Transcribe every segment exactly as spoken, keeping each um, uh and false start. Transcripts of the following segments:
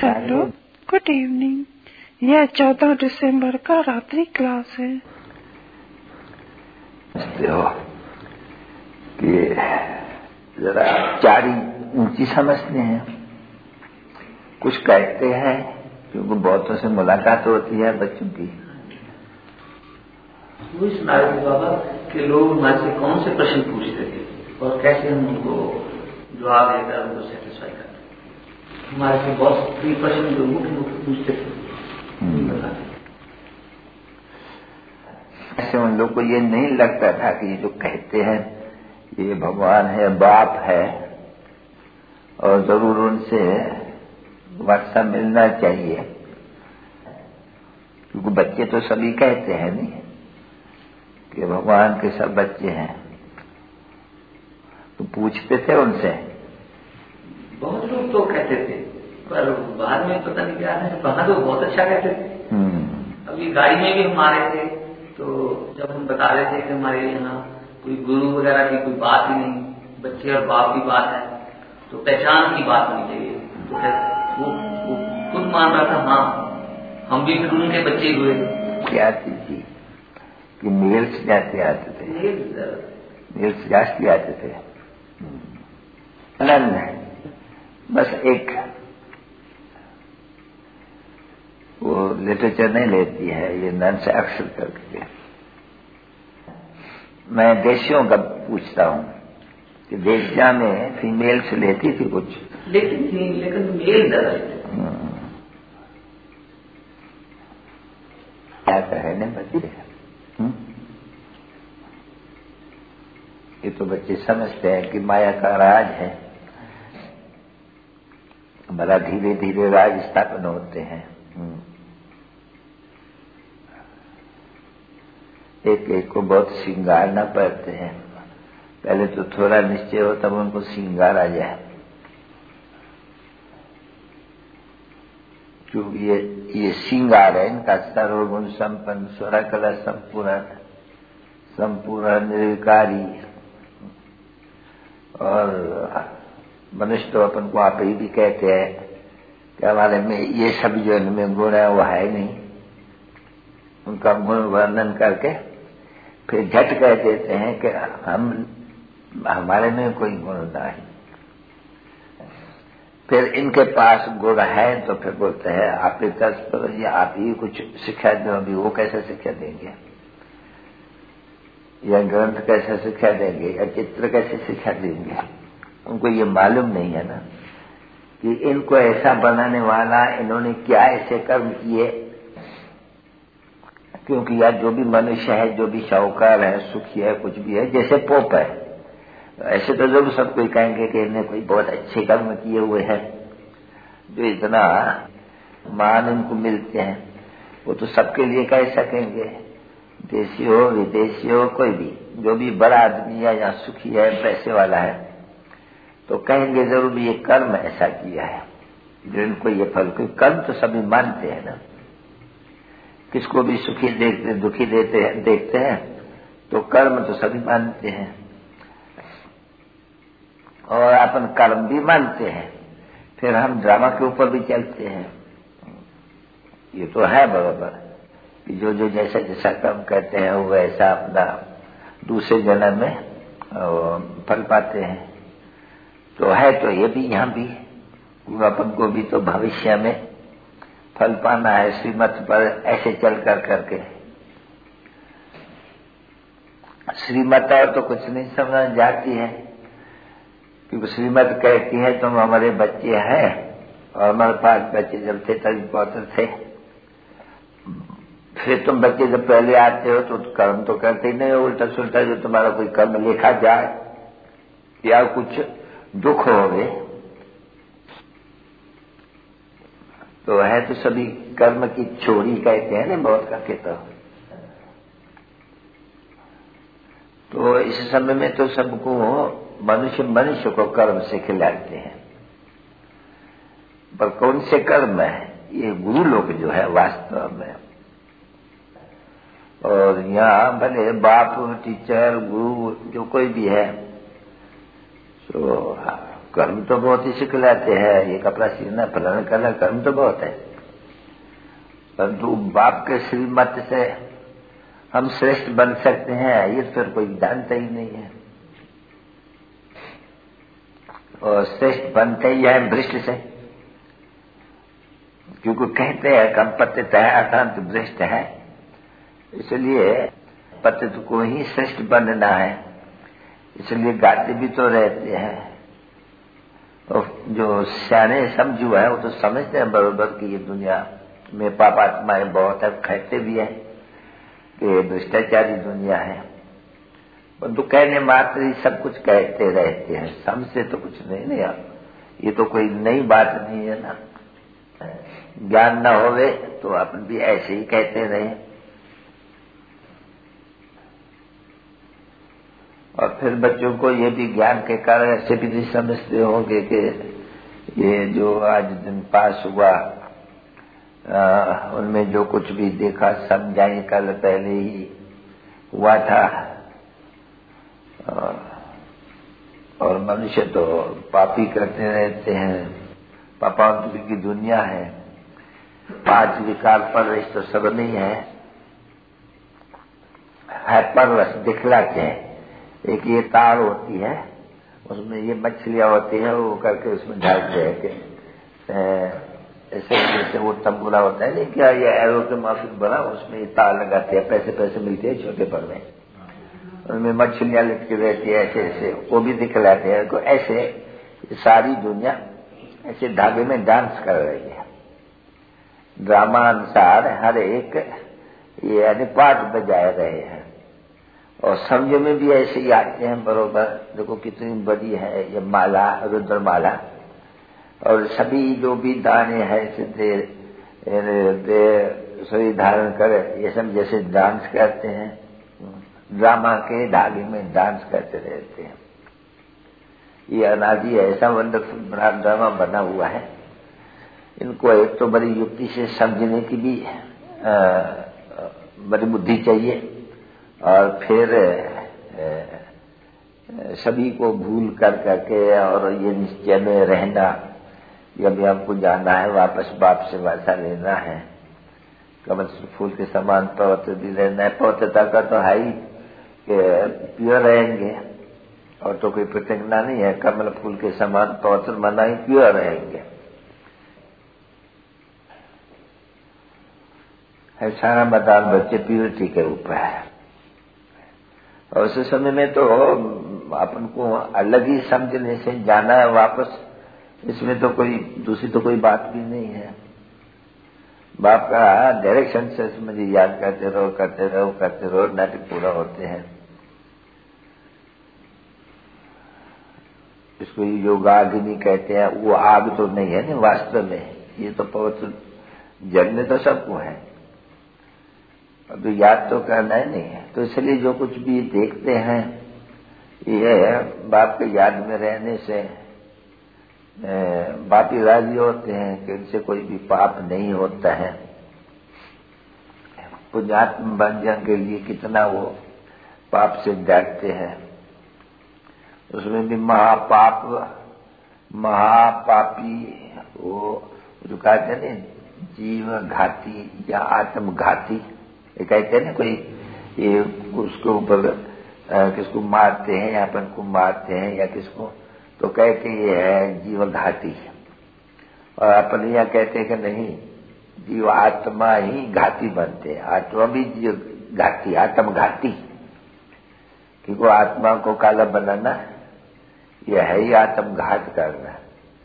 Hello, good evening. यह चौदह दिसंबर का रात्रि क्लास है। समझते हो कि जरा चारी ऊंची समझते हैं, कुछ कहते हैं क्योंकि बहुतों से मुलाकात होती है बच्चों की। वो सुना रहे थे बाबा कि लोग हमारे से कौन से प्रश्न पूछते थे और कैसे हम उनको जवाब देकर उनको सेटिस्फाई करते। हमारे से बहुत कई प्रश्न जो मुख्य मुख्य पूछते थे। ऐसे उन लोग को ये नहीं लगता था कि ये जो कहते हैं ये भगवान है, बाप है और जरूर उनसे वर्षा मिलना चाहिए, क्योंकि बच्चे तो सभी कहते हैं नहीं कि भगवान के सब बच्चे हैं। तो पूछते थे उनसे, बहुत लोग तो कहते थे, पर बाद में पता नहीं क्या है, वहां तो बहुत अच्छा कहते थे। अभी गाड़ी में भी हम आ रहे थे तो जब हम बता रहे थे कि हमारे यहाँ कोई गुरु वगैरह की कोई बात ही नहीं, बच्चे और बाप की बात है, तो पहचान की बात होनी चाहिए। तो वो, वो खुद मान रहा था हाँ हम भी फिर उनके बच्चे ही हुए। क्या चीज कि मेल्स जाते आते थे, मेल्स जास्ती आते थे। नन बस एक वो लिटरेचर नहीं लेती है, ये नन से अक्सर करके। मैं देशियों का पूछता हूँ कि देशिया में फीमेल से लेती थी कुछ, लेती थी लेकिन मेल ज्यादा। क्या कहे न बच्चे, ये तो बच्चे समझते हैं कि माया का राज है, बड़ा धीरे धीरे राज स्थापन होते हैं। एक एक को बहुत श्रृंगारना पड़ते हैं, पहले तो थोड़ा निश्चय हो तब उनको श्रृंगार आ जाए। क्योंकि ये ये श्रृंगार है इनका, सर्वगुण संपन्न, स्वर कला संपूर्ण, संपूर्ण निर्विकारी। और मनुष्य तो अपन को आप ही भी कहते हैं कि हमारे में ये सब जो इनमें गुण है वो है नहीं, उनका गुण वर्णन करके फिर झट कह देते हैं कि हम हमारे में कोई गुण नहीं। फिर इनके पास गुण है तो फिर बोलते हैं आप ही तर्ज पर या आप ही कुछ शिक्षा दो। अभी वो कैसे शिक्षा देंगे, या ग्रंथ कैसे शिक्षा देंगे, या चित्र कैसे शिक्षा देंगे। उनको ये मालूम नहीं है ना कि इनको ऐसा बनाने वाला इन्होंने क्या ऐसे कर्म किए। क्योंकि यार जो भी मनुष्य है, जो भी शाहूकार है, सुखी है, कुछ भी है, जैसे पोप है, ऐसे तो जरूर सब कोई कहेंगे कि इन्हें कोई बहुत अच्छे कर्म किए हुए हैं, जो इतना मान इनको मिलते हैं। वो तो सबके लिए कह सकेंगे, देशी हो विदेशी हो, कोई भी जो भी बड़ा आदमी है या सुखी है, पैसे वाला है, तो कहेंगे जरूर ये कर्म ऐसा किया है जो इनको ये फल। कोई कर्म तो सभी मानते हैं ना, किसको भी सुखी देखते दुखी देते हैं देखते हैं तो कर्म तो सभी मानते हैं, और अपन कर्म भी मानते हैं। फिर हम ड्रामा के ऊपर भी चलते हैं। ये तो है बराबर कि जो जो जैसा जैसा कर्म कहते हैं वो वैसा अपना दूसरे जन्म में फल पाते हैं। तो है तो ये भी यहाँ भी अपन को भी तो भविष्य में फल पाना है श्रीमत पर ऐसे चल कर करके। श्रीमत है तो कुछ नहीं समझ जाती है, क्योंकि श्रीमत कहती है तुम हमारे बच्चे हैं, और हमारे पास बच्चे जब थे तभी पौत्र थे। फिर तुम बच्चे जब पहले आते हो तो कर्म तो करते ही नहीं हो, उल्टा सुल्टा जो तुम्हारा कोई कर्म लिखा जाए या कुछ दुख हो गए तो है तो सभी कर्म की चोरी कहते हैं ना बहुत करके। तो तो इस समय में तो सबको मनुष्य मनुष्य को कर्म से खिलाते हैं, पर कौन से कर्म है ये गुरु लोग जो है वास्तव में। और यहाँ भले बाप टीचर गुरु जो कोई भी है तो कर्म तो बहुत ही सिखलाते हैं, ये कपड़ा सीना फलाना करना, कर्म तो बहुत है, परंतु बाप के श्रीमत से हम श्रेष्ठ बन सकते हैं ये फिर कोई जानता ही नहीं है। और श्रेष्ठ बनते ही है भ्रष्ट से, क्योंकि कहते हैं कम पतित है अकांत भ्रष्ट है, इसलिए पतित को ही श्रेष्ठ बनना है, इसलिए गाते भी तो रहते हैं। और जो सियाने समझू है वो तो समझते हैं बरोबर कि ये दुनिया में पाप आत्माएं बहुत है, कहते भी है कि भ्रष्टाचारी दुनिया है, परंतु तो कहने मात्र ही सब कुछ कहते रहते हैं, समझते तो कुछ नहीं नहीं ये तो कोई नई बात नहीं है ना। ज्ञान न होवे तो अपन भी ऐसे ही कहते रहे। और फिर बच्चों को ये भी ज्ञान के कारण ऐसे भी नहीं समझते होंगे कि ये जो आज दिन पास हुआ आ, उनमें जो कुछ भी देखा समझाई कल पहले ही हुआ था। आ, और मनुष्य तो पापी करते रहते हैं, पापांतरी की दुनिया है, पांच विकार परवश तो सब नहीं है, है परवश दिखलाते हैं। एक ये तार होती है, उसमें ये मछलियां होती है, वो करके उसमें ढालते हैं कि ऐसे जैसे वो तंबूला होता है नहीं क्या, ये एरो के माफिक बना, उसमें ये तार लगाते हैं, पैसे पैसे मिलते हैं छोटे पर में, उनमें मछलियां लिटकी रहती है ऐसे ऐसे, वो भी दिखलाते हैं को ऐसे। सारी दुनिया ऐसे धागे में डांस कर रही है, ड्रामा अनुसार हर एक ये यानी पाठ बजाए रहे हैं। और समझ में भी ऐसे ही आते हैं बरोबर, देखो कितनी बड़ी है ये माला, रुद्र माला, और सभी जो भी दाने हैं सिद्धे शरीर धारण करे, ये सब जैसे डांस करते हैं, ड्रामा के धागे में डांस करते रहते हैं। ये अनादि ऐसा वंडरफुल बड़ा ड्रामा बना हुआ है, इनको एक तो बड़ी युक्ति से समझने की भी आ, बड़ी बुद्धि चाहिए, और फिर आ, सभी को भूल कर करके और ये निश्चय में रहना कि अभी हमको जाना है, वापस बाप से वासा लेना है, कमल फूल के समान पवित्र भी रहना है। पवित्रता का तो है ही कि प्योर रहेंगे, और तो कोई प्रतिज्ञा नहीं है, कमल फूल के समान पवित्र मना ही प्योर रहेंगे। है सारा मैदान बच्चे प्योरिटी के ऊपर है। और उस समय में तो अपन को अलग ही समझने से जाना है वापस, इसमें तो कोई दूसरी तो कोई बात भी नहीं है। बाप का डायरेक्शन से मुझे याद करते रहो करते रहो करते रहो, नाटक पूरा होते हैं। इसको योगाग्नि कहते हैं, वो आग तो नहीं है ना वास्तव में, ये तो पवित्र जन्म तो सबको है, अभी याद तो करना ही नहीं है। तो इसलिए जो कुछ भी देखते हैं ये बाप के याद में रहने से बाप ही राजी होते हैं कि इनसे कोई भी पाप नहीं होता है। पुण्यात्म बंजन के लिए कितना वो पाप से डरते हैं, उसमें भी महापाप महापापी वो जो कहते हैं जीव घाती या आत्म घाती, ये कहते हैं ना कोई ये उसके ऊपर किसको मारते हैं या अपन को मारते हैं या किसको, तो कहते ये है जीव घाती, और अपन यहाँ कहते हैं कि नहीं जीव आत्मा ही घाती बनते हैं, आत्मा भी जीव घाती आत्म घाती, क्योंकि आत्मा को काला बनाना यह है ही आत्म घात करना।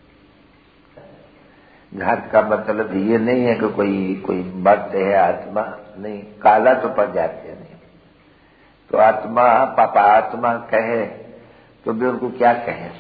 घात का मतलब ये नहीं है कि कोई कोई मरते है आत्मा, नहीं, काला तो पड़ जाते नहीं। तो आत्मा पापा आत्मा कहे तो भी उनको क्या कहे।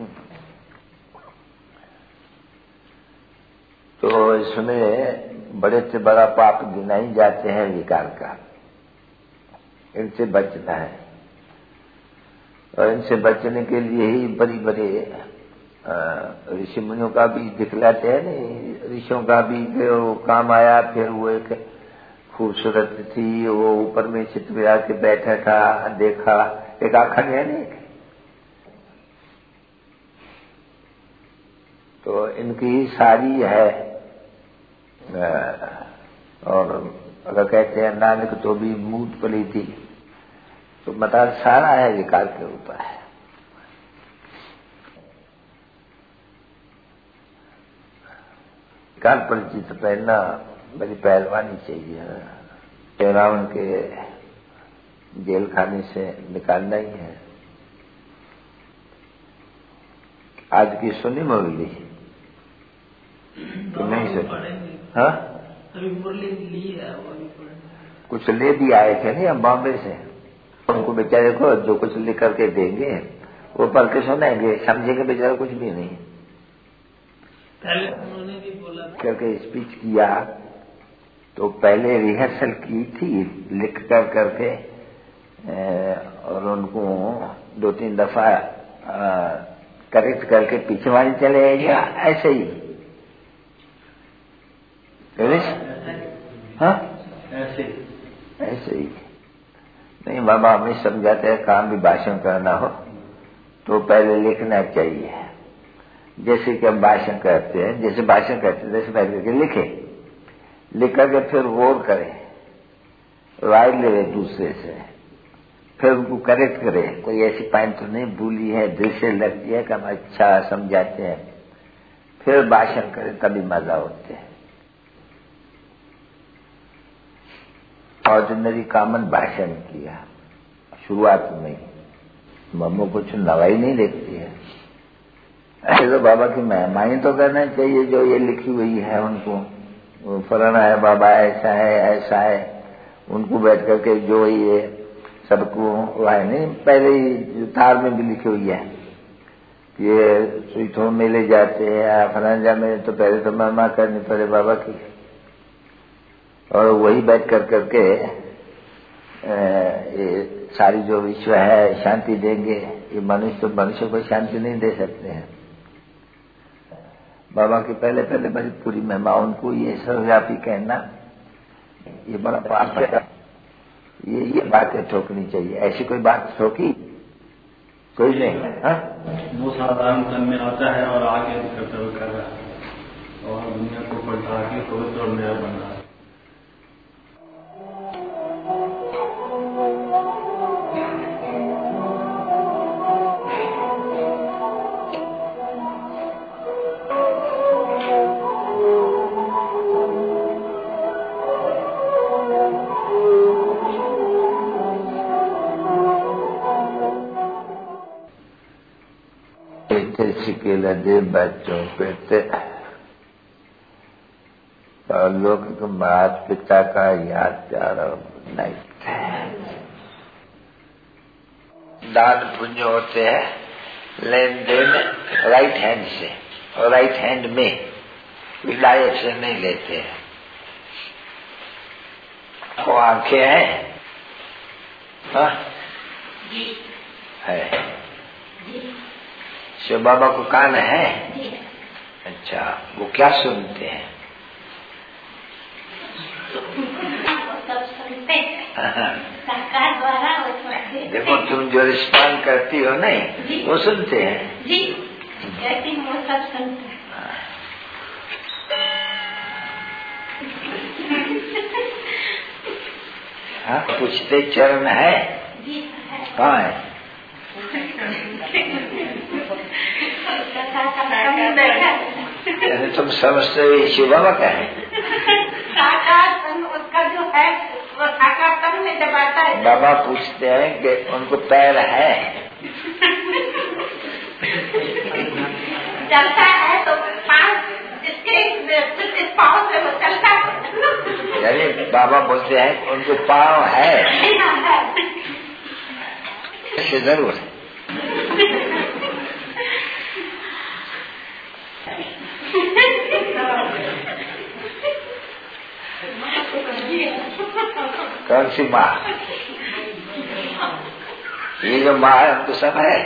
तो इसमें बड़े से बड़ा पाप गिनाई जाते हैं विकार का, इनसे बचना है। और इनसे बचने के लिए ही बड़ी बड़ी ऋषि मुनियों का भी दिखलाते हैं नहीं, ऋषियों का भी वो काम आया। फिर वो एक खूबसूरत थी, वो ऊपर में चित्र आके बैठा था, देखा एक आखंड है नहीं, तो इनकी सारी है। और अगर कहते हैं नानक तो भी मूत पली थी, तो मतलब सारा है विकार के ऊपर है। विकार परिचित पहनना बड़ी पहलवानी चाहिए। रावण के जेल खाने से निकालना ही है। आज की सुनी मुरली तो नहीं सुनी? हाँ, अभी मुरली ली है, कुछ ले भी आए थे नहीं हम बॉम्बे से। उनको बेचारे को जो कुछ लिख करके देंगे वो पढ़ के सुनेंगे, समझेंगे बेचारे कुछ भी नहीं। पहले उन्होंने भी बोला करके स्पीच किया तो पहले रिहर्सल की थी लिख कर करके, और उनको दो तीन दफा करेक्ट करके पीछे वाली चले गया, ऐसे ही। हाँ, ऐसे ऐसे ही नहीं। बाबा हमें समझाते हैं काम भी भाषण करना हो तो पहले लिखना चाहिए। जैसे कि हम भाषण करते हैं, जैसे भाषण करते हैं जैसे पहले करके लिखे, लिख करके फिर गौर करें, राय ले दूसरे से, फिर उनको करेक्ट करें। कोई ऐसी पॉइंट तो नहीं भूली है, दिल से लगती है कि हम अच्छा समझाते हैं, फिर भाषण करें, तभी मजा होते हैं। ऑर्डिनरी कॉमन भाषण किया शुरुआत में, मम्मी कुछ नवाई नहीं देखती है। ऐसे तो बाबा की महिमाएं तो करना चाहिए, जो ये लिखी हुई है उनको, फलाना है बाबा, ऐसा है ऐसा है, उनको बैठ करके जो ये सबको वो है नहीं, पहले ही तार में भी लिखी हुई है ये स्वीटों में ले जाते हैं फलाना में, तो पहले तो महिमा करनी पड़े बाबा की। और वही बैठ कर करके ये सारी जो विश्व है शांति देंगे। ये मनुष्य तो मनुष्य को शांति नहीं दे सकते हैं। बाबा की पहले पहले बड़ी पूरी महिमा उनको ये सर्वव्यापी कहना, ये बड़ा पाप है। ये ये बातें ठोकनी चाहिए। ऐसी कोई बात ठोकी कोई नहीं। हाँ, वो साधारण तन में आता है और आगे कर्तव्य कर रहा है और दुनिया को पलटा के पवित्र और नया बन रहा है। सिकेला दे बच्चों पे और लौकिक माता पिता का याद प्यार नहीं। दान पुण्य होते हैं लेन देन राइट हैंड से, और राइट हैंड में विलायत से नहीं लेते हैं। वो आंखें हैं, हाँ है। शिव बाबा को कान है? अच्छा, वो क्या सुनते हैं? देखो तुम जो रिस्पॉन्ड करती हो नहीं, वो सुनते हैं जी, कहती हूँ वो सब सुनते हैं। हाँ, पूछते चरण है? कहाँ है? यानी तुम समझते हो ये शिव बाबा का है? उसका जो है वो साकार तन में जब आता है। बाबा पूछते हैं कि उनको पैर है? चलता है तो पाँव इसके इस पाँव से वो चलता है। यानी बाबा बोलते हैं उनको पाँव है? ऐसे जरूर है। कौन सी माँ? ये जो माँ है उनको सब है।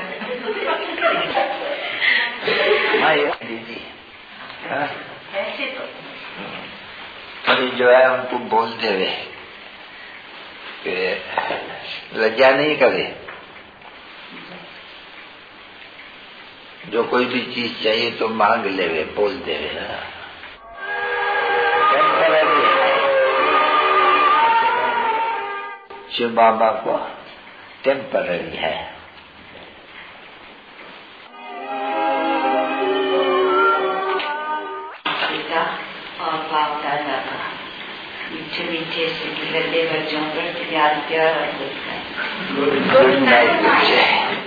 माँ ये दीदी थोड़ी जो है उनको बोलते हुए लज्जा नहीं करे, जो कोई भी चीज चाहिए तो मांग लेवे, बोल देवे। टेम्पररी है शिव बाबा को, टेम्पररी है। और बाप दादा का मीठे मीठे से लल्ले बच्चों पर प्यार प्यार और गुड नाइट। गुड नाइट बच्चे।